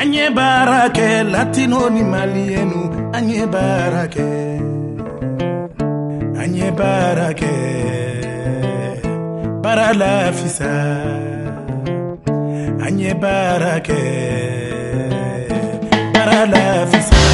Anye barake latino ni malienu. Anye barake. Anye barake. Bara la fisa. Anye barake. Bara la fisa.